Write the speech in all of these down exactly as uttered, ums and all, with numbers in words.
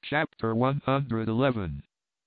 Chapter one hundred eleven.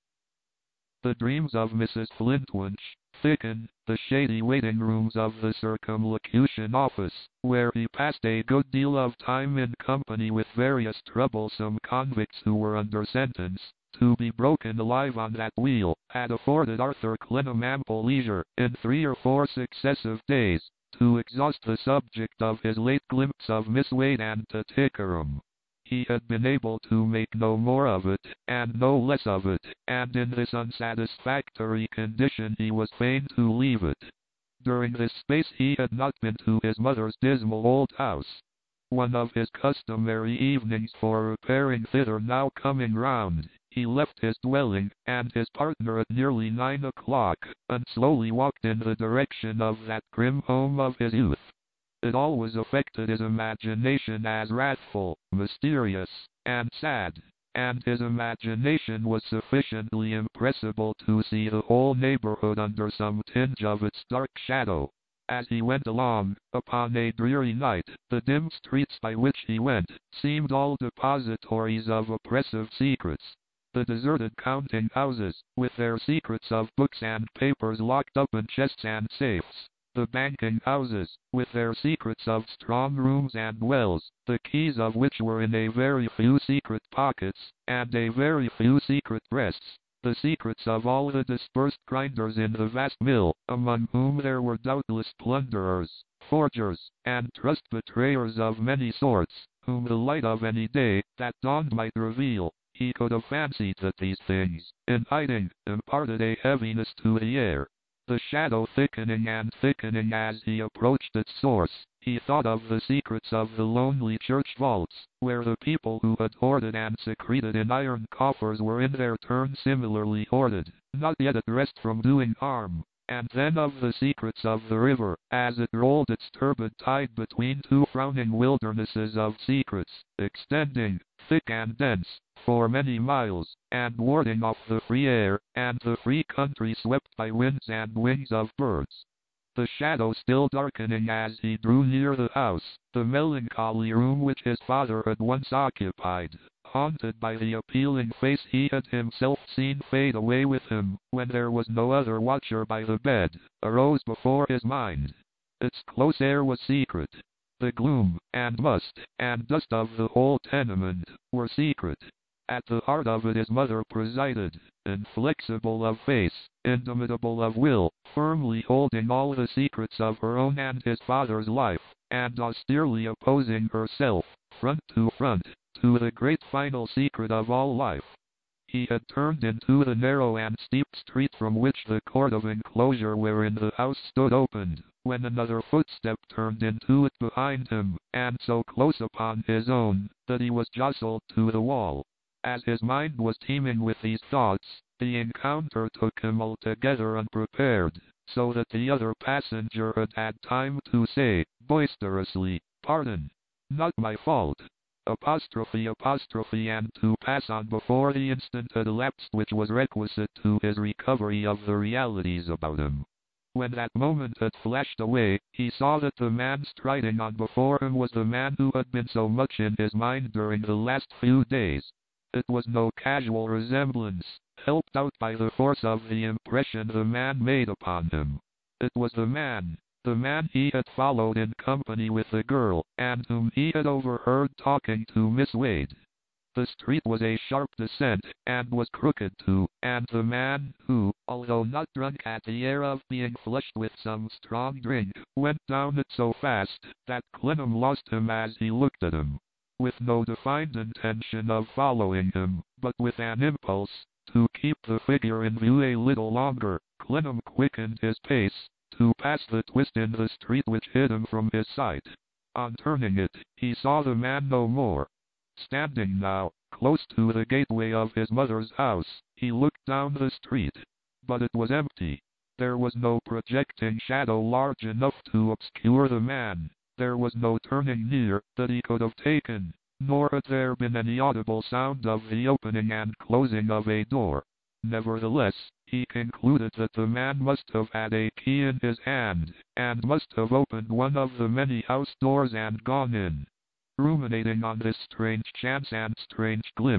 The dreams of Missus Flintwinch thicken the shady waiting rooms of the Circumlocution Office, where he passed a good deal of time in company with various troublesome convicts who were under sentence to be broken alive on that wheel, had afforded Arthur Clennam ample leisure, in three or four successive days, to exhaust the subject of his late glimpse of Miss Wade and Tattycoram. He had been able to make no more of it, and no less of it, and in this unsatisfactory condition he was fain to leave it. During this space he had not been to his mother's dismal old house. One of his customary evenings for repairing thither now coming round, he left his dwelling and his partner at nearly nine o'clock, and slowly walked in the direction of that grim home of his youth. It always affected his imagination as wrathful, mysterious, and sad, and his imagination was sufficiently impressible to see the whole neighborhood under some tinge of its dark shadow. As he went along, upon a dreary night, the dim streets by which he went seemed all depositories of oppressive secrets. The deserted counting-houses, with their secrets of books and papers locked up in chests and safes. The banking houses, with their secrets of strong rooms and wells, the keys of which were in a very few secret pockets, and a very few secret breasts. The secrets of all the dispersed grinders in the vast mill, among whom there were doubtless plunderers, forgers, and trust betrayers of many sorts, whom the light of any day that dawned might reveal. He could have fancied that these things, in hiding, imparted a heaviness to the air. The shadow thickening and thickening as he approached its source, he thought of the secrets of the lonely church vaults, where the people who had hoarded and secreted in iron coffers were in their turn similarly hoarded, not yet at rest from doing harm. And then of the secrets of the river, as it rolled its turbid tide between two frowning wildernesses of secrets, extending, thick and dense, for many miles, and warding off the free air, and the free country swept by winds and wings of birds. The shadow still darkening as he drew near the house, the melancholy room which his father had once occupied, haunted by the appealing face he had himself seen fade away with him, when there was no other watcher by the bed, arose before his mind. Its close air was secret. The gloom, and must, and dust of the whole tenement, were secret. At the heart of it his mother presided, inflexible of face, indomitable of will, firmly holding all the secrets of her own and his father's life, and austerely opposing herself, front to front, to the great final secret of all life. He had turned into the narrow and steep street from which the court of enclosure wherein the house stood opened, when another footstep turned into it behind him, and so close upon his own, that he was jostled to the wall. As his mind was teeming with these thoughts, the encounter took him altogether unprepared, so that the other passenger had had time to say, boisterously, "Pardon. Not my fault." Apostrophe apostrophe and to pass on before the instant had elapsed which was requisite to his recovery of the realities about him. When that moment had flashed away, he saw that the man striding on before him was the man who had been so much in his mind during the last few days. It was no casual resemblance, helped out by the force of the impression the man made upon him. It was the man, the man he had followed in company with the girl, and whom he had overheard talking to Miss Wade. The street was a sharp descent, and was crooked too, and the man, who, although not drunk, had the air of being flushed with some strong drink, went down it so fast, that Clennam lost him as he looked at him. With no defined intention of following him, but with an impulse to keep the figure in view a little longer, Clennam quickened his pace, to pass the twist in the street which hid him from his sight. On turning it, he saw the man no more. Standing now, close to the gateway of his mother's house, he looked down the street. But it was empty. There was no projecting shadow large enough to obscure the man. There was no turning near that he could have taken, nor had there been any audible sound of the opening and closing of a door. Nevertheless, he concluded that the man must have had a key in his hand, and must have opened one of the many house doors and gone in. Ruminating on this strange chance and strange glimpse,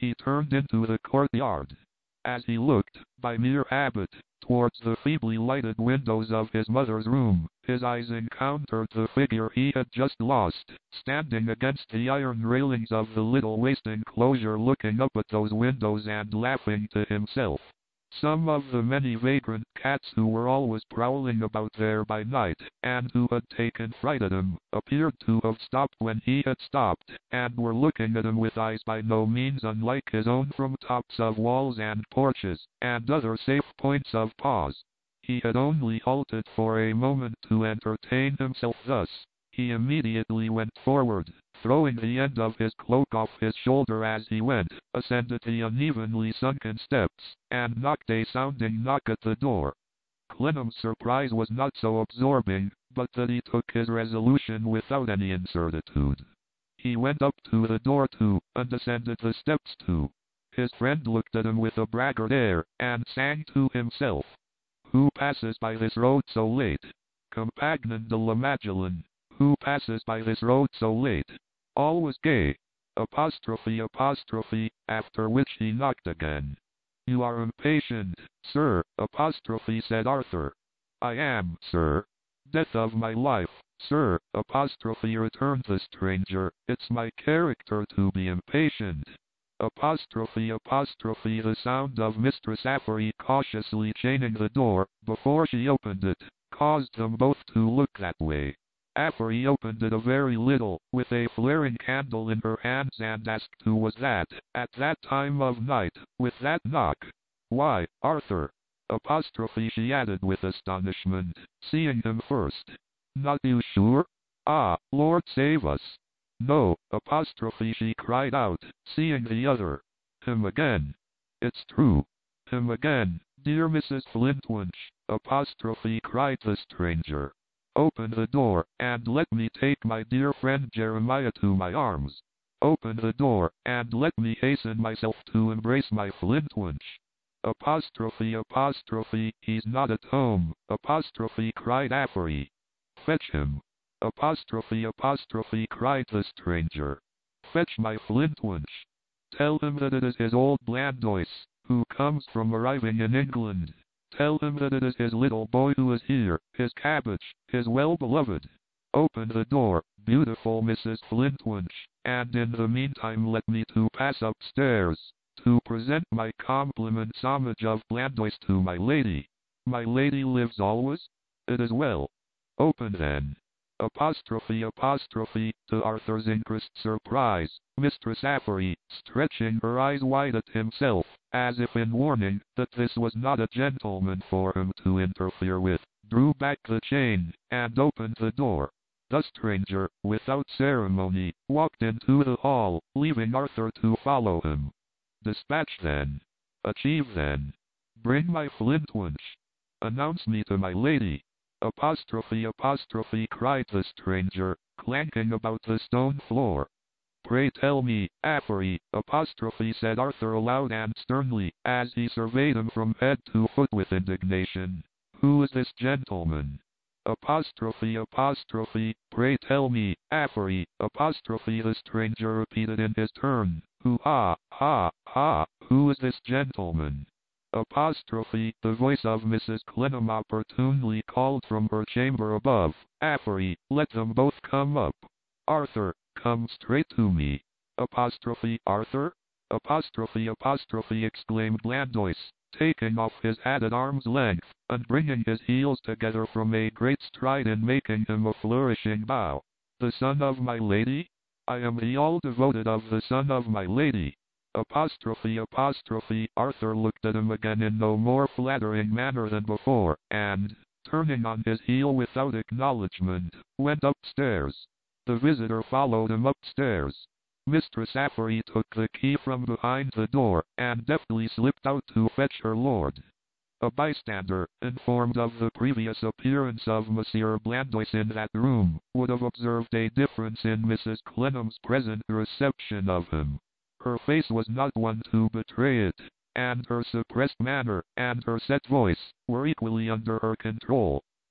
he turned into the courtyard. As he looked, by mere habit, towards the feebly lighted windows of his mother's room, his eyes encountered the figure he had just lost, standing against the iron railings of the little waste enclosure, looking up at those windows and laughing to himself. Some of the many vagrant cats who were always prowling about there by night, and who had taken fright at him, appeared to have stopped when he had stopped, and were looking at him with eyes by no means unlike his own from tops of walls and porches, and other safe points of pause. He had only halted for a moment to entertain himself thus. He immediately went forward, throwing the end of his cloak off his shoulder as he went, ascended the unevenly sunken steps, and knocked a sounding knock at the door. Clennam's surprise was not so absorbing, but that he took his resolution without any incertitude. He went up to the door too, and ascended the steps too. His friend looked at him with a braggart air, and sang to himself, "Who passes by this road so late? Compagnon de la Magdalene. Who passes by this road so late?" All was gay. Apostrophe, apostrophe, after which he knocked again. "You are impatient, sir," apostrophe said Arthur. "I am, sir." "Death of my life, sir," apostrophe returned the stranger, "it's my character to be impatient." Apostrophe, apostrophe, the sound of Mistress Affery cautiously chaining the door, before she opened it, caused them both to look that way. Affery opened it a very little, with a flaring candle in her hands, and asked who was that, at that time of night, with that knock. "Why, Arthur!" Apostrophe she added with astonishment, seeing him first. "Not you sure? Ah, Lord save us! No," apostrophe she cried out, seeing the other. "Him again! It's true! Him again, dear Missus Flintwinch!" apostrophe cried the stranger. "Open the door, and let me take my dear friend Jeremiah to my arms. Open the door, and let me hasten myself to embrace my Flintwinch." Apostrophe, apostrophe, "He's not at home," apostrophe cried Affery. "Fetch him." Apostrophe, apostrophe, cried the stranger. "Fetch my Flintwinch. Tell him that it is his old Blandois, who comes from arriving in England. Tell him that it is his little boy who is here, his cabbage, his well-beloved. Open the door, beautiful Missus Flintwinch, and in the meantime let me to pass upstairs, to present my compliments homage of Blandois to my lady. My lady lives always? It is well. Open then." Apostrophe, apostrophe, to Arthur's increased surprise, Mistress Affery, stretching her eyes wide at himself, as if in warning that this was not a gentleman for him to interfere with, drew back the chain, and opened the door. The stranger, without ceremony, walked into the hall, leaving Arthur to follow him. "Dispatch then. Achieve then. Bring my Flintwinch. Announce me to my lady." Apostrophe, apostrophe, cried the stranger, clanking about the stone floor. "Pray tell me, Affery," apostrophe said Arthur aloud and sternly, as he surveyed him from head to foot with indignation, "who is this gentleman?" Apostrophe, apostrophe, "Pray tell me, Affery," apostrophe the stranger repeated in his turn, "who ha, ha, ha, who is this gentleman?" Apostrophe, the voice of Missus Clennam opportunely called from her chamber above, "Affery, let them both come up. Arthur, come straight to me." Apostrophe, "Arthur?" Apostrophe, apostrophe, exclaimed Blandois, taking off his hat at arm's length, and bringing his heels together from a great stride in making him a flourishing bow. "The son of my lady? I am he all devoted of the son of my lady." Apostrophe, apostrophe, Arthur looked at him again in no more flattering manner than before, and, turning on his heel without acknowledgment, went upstairs. The visitor followed him upstairs. Mistress Affery took the key from behind the door, and deftly slipped out to fetch her lord. A bystander, informed of the previous appearance of Monsieur Blandois in that room, would have observed a difference in Missus Clennam's present reception of him. Her face was not one to betray it, and her suppressed manner, and her set voice, were equally under her control.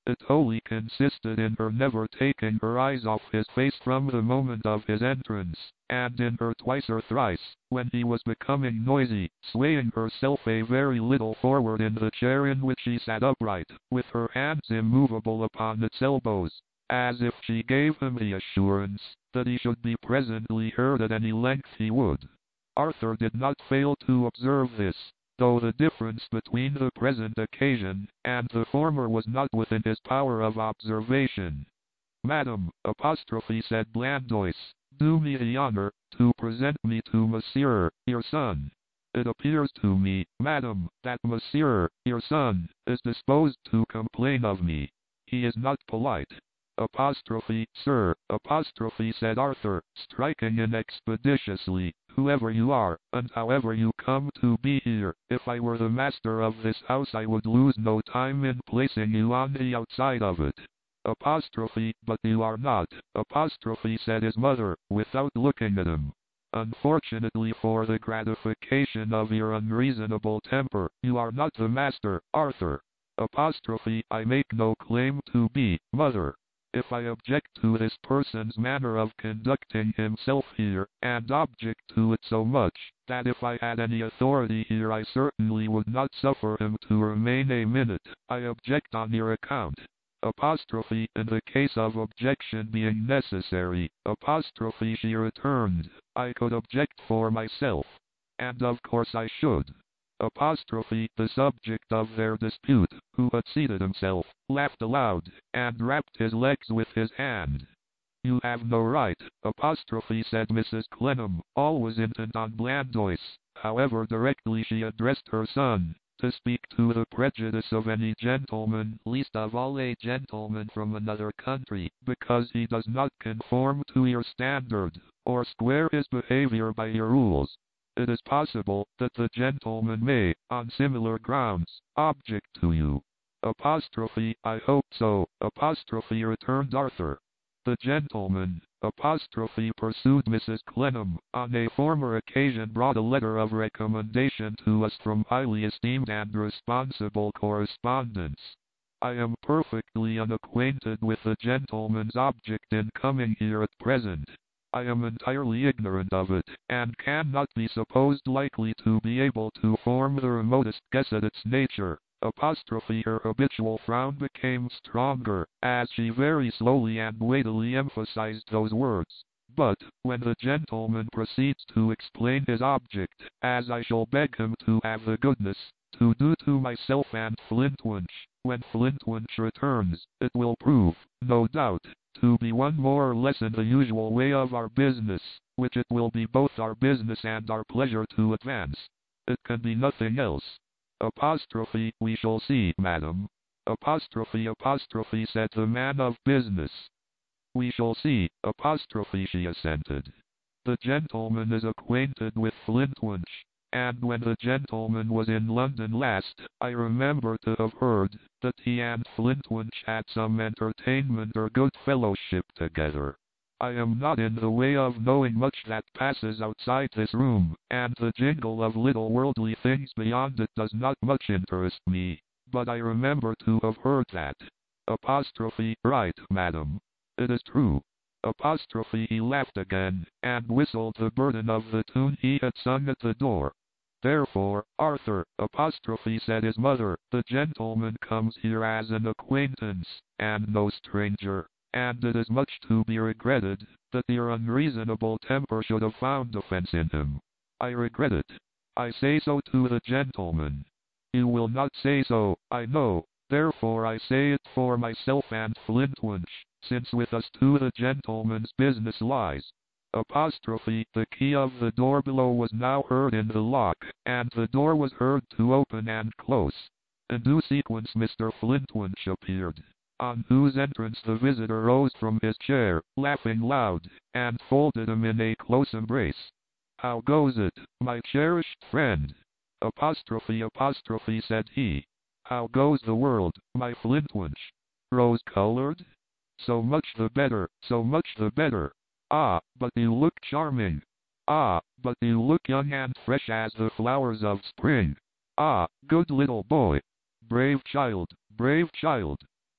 It wholly consisted in her never taking her eyes off his face from the moment of his entrance, and in her twice or thrice, when he was becoming noisy, swaying herself a very little forward in the chair in which she sat upright, with her hands immovable upon its elbows, as if she gave him the assurance that he should be presently heard at any length he would. Arthur did not fail to observe this, though the difference between the present occasion and the former was not within his power of observation. "Madam," apostrophe said Blandois, "do me the honor to present me to Monsieur, your son. It appears to me, madam, that Monsieur, your son, is disposed to complain of me. He is not polite." Apostrophe, "Sir," apostrophe said Arthur, striking in expeditiously, "whoever you are, and however you come to be here, if I were the master of this house I would lose no time in placing you on the outside of it." Apostrophe, "But you are not," apostrophe said his mother, without looking at him. "Unfortunately for the gratification of your unreasonable temper, you are not the master, Arthur." Apostrophe, "I make no claim to be, mother. If I object to this person's manner of conducting himself here, and object to it so much, that if I had any authority here I certainly would not suffer him to remain a minute, I object on your account." Apostrophe, "In the case of objection being necessary," apostrophe she returned, "I could object for myself. And of course I should." Apostrophe, the subject of their dispute, who had seated himself, laughed aloud, and rapped his legs with his hand. "You have no right," apostrophe said Missus Clennam, always intent on Blandois, however directly she addressed her son, "to speak to the prejudice of any gentleman, least of all a gentleman from another country, because he does not conform to your standard, or square his behavior by your rules. It is possible that the gentleman may, on similar grounds, object to you." Apostrophe, "I hope so," apostrophe returned Arthur. "The gentleman," apostrophe pursued Missus Clennam, "on a former occasion brought a letter of recommendation to us from highly esteemed and responsible correspondents. I am perfectly unacquainted with the gentleman's object in coming here at present. I am entirely ignorant of it, and cannot be supposed likely to be able to form the remotest guess at its nature." Apostrophe, her habitual frown became stronger, as she very slowly and weightily emphasized those words. "But, when the gentleman proceeds to explain his object, as I shall beg him to have the goodness to do to myself and Flintwinch, when Flintwinch returns, it will prove, no doubt, to be one more or less in the usual way of our business, which it will be both our business and our pleasure to advance. It can be nothing else." Apostrophe, "We shall see, madam." Apostrophe, apostrophe said the man of business. "We shall see," apostrophe she assented. "The gentleman is acquainted with Flintwinch, and when the gentleman was in London last, I remember to have heard that he and Flintwinch had some entertainment or good fellowship together. I am not in the way of knowing much that passes outside this room, and the jingle of little worldly things beyond it does not much interest me, but I remember to have heard that." Apostrophe, "Right, madam. It is true." Apostrophe, he laughed again, and whistled the burden of the tune he had sung at the door. "Therefore, Arthur," apostrophe said his mother, "the gentleman comes here as an acquaintance, and no stranger, and it is much to be regretted that your unreasonable temper should have found offense in him. I regret it. I say so to the gentleman. You will not say so, I know, therefore I say it for myself and Flintwinch, since with us two the gentleman's business lies." Apostrophe, the key of the door below was now heard in the lock, and the door was heard to open and close. In due sequence Mister Flintwinch appeared, on whose entrance the visitor rose from his chair, laughing loud, and folded him in a close embrace. "How goes it, my cherished friend?" Apostrophe, apostrophe said he. "How goes the world, my Flintwinch? Rose-colored? So much the better, so much the better. Ah, but you look charming. Ah, but you look young and fresh as the flowers of spring. Ah, good little boy. Brave child, brave child.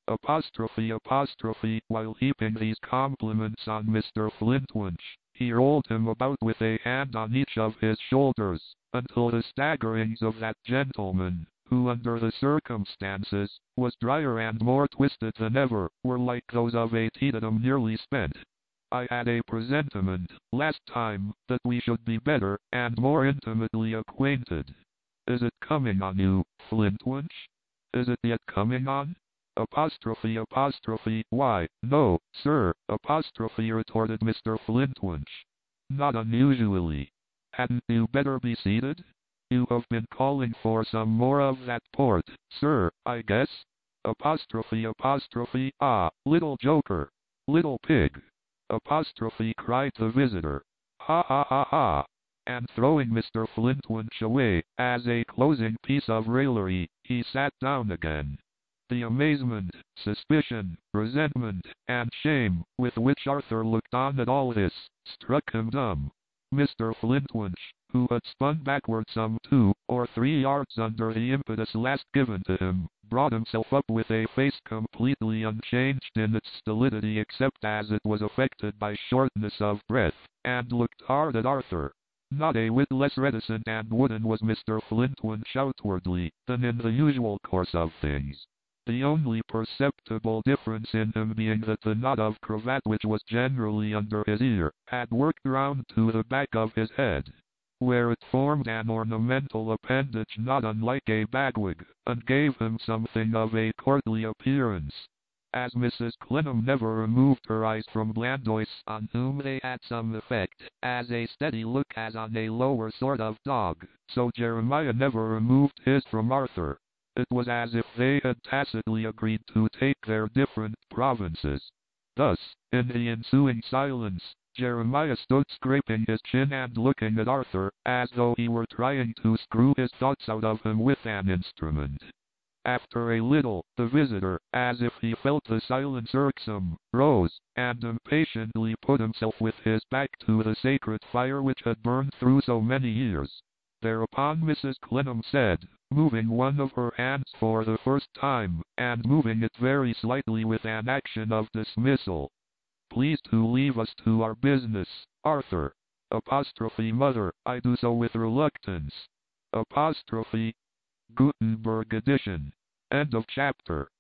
Apostrophe apostrophe. While heaping these compliments on Mister Flintwinch, he rolled him about with a hand on each of his shoulders, until the staggerings of that gentleman, who under the circumstances, was drier and more twisted than ever, were like those of a tedium nearly spent. I had a presentiment, last time, that we should be better, and more intimately acquainted. Is it coming on you, Flintwinch? Is it yet coming on? Apostrophe apostrophe. Why, no, sir, apostrophe, retorted Mister Flintwinch. Not unusually. Hadn't you better be seated? You have been calling for some more of that port, sir, I guess? Apostrophe apostrophe. Ah, little joker. Little pig. Apostrophe, cried the visitor. Ha ha ha ha. And throwing Mister Flintwinch away, as a closing piece of raillery, he sat down again. The amazement, suspicion, resentment, and shame, with which Arthur looked on at all this, struck him dumb. Mister Flintwinch, who had spun backward some two or three yards under the impetus last given to him, brought himself up with a face completely unchanged in its stolidity except as it was affected by shortness of breath, and looked hard at Arthur. Not a whit less reticent and wooden was Mister Flintwinch outwardly, than in the usual course of things. The only perceptible difference in him being that the knot of cravat which was generally under his ear, had worked round to the back of his head, where it formed an ornamental appendage not unlike a bagwig, and gave him something of a courtly appearance. As Missus Clennam never removed her eyes from Blandois, on whom they had some effect, as a steady look as on a lower sort of dog, so Jeremiah never removed his from Arthur. It was as if they had tacitly agreed to take their different provinces. Thus, in the ensuing silence, Jeremiah stood scraping his chin and looking at Arthur, as though he were trying to screw his thoughts out of him with an instrument. After a little, the visitor, as if he felt the silence irksome, rose, and impatiently put himself with his back to the sacred fire which had burned through so many years. Thereupon Missus Clennam said, moving one of her hands for the first time, and moving it very slightly with an action of dismissal, "Please to leave us to our business, Arthur." Apostrophe mother, I do so with reluctance. Apostrophe Gutenberg edition. End of chapter.